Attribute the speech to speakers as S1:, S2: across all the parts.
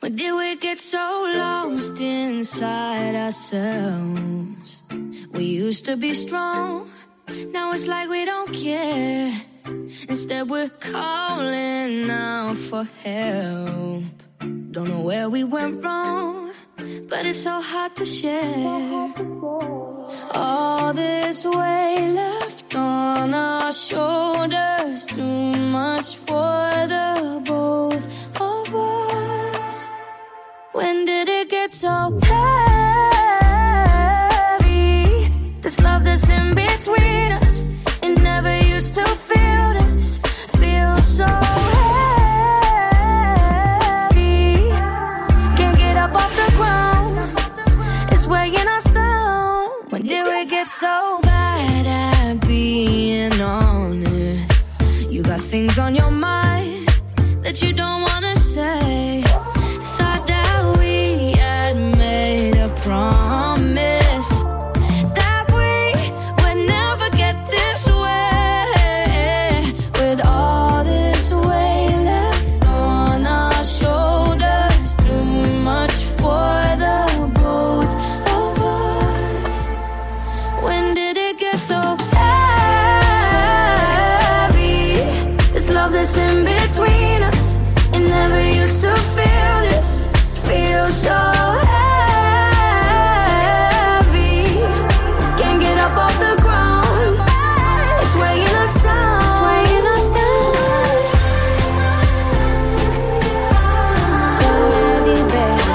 S1: When did we get so lost inside ourselves? We used to be strong, now it's like we don't care. Instead we're calling out for help. Don't know where we went wrong, but it's so hard to share. All this weight left on our shoulders, too much for the both of us. When did it get so heavy? This love that's in between us, it never used to feel this, feel so heavy. Can't get up off the ground, it's weighing us down. When did we get so bad at being honest? You got things on your mind that you don't wanna say. Thought that we had made a promise that we would never get this way. With all this weight left on our shoulders, too much for the both of us. When did it get so heavy? This love that's in between us, it never used to feel this, feel so heavy. Can't get up off the ground, it's weighing us down, it's weighing us down. So heavy, babe.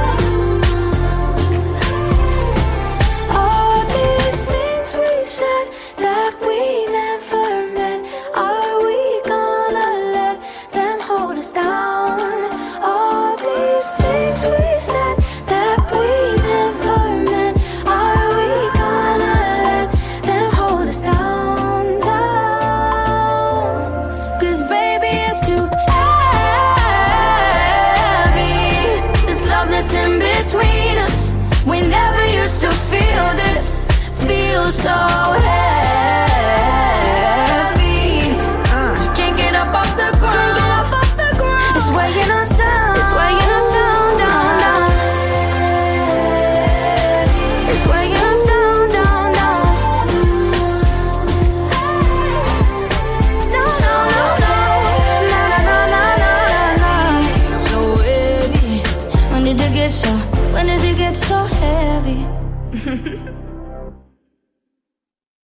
S1: All these things we said that we never meant, are we gonna let them hold us down? All these things we said that we never meant, are we gonna let them hold us down, down? 'Cause baby it's too heavy. This love that's in between us, we never used to feel this, feel so heavy. Can't get up off the ground, it's weighing us down, it's weighing us down, down, down. It's weighing us down, down, down. No, no, no, no, na, na, na, na, na, na. So heavy. When did it get so heavy?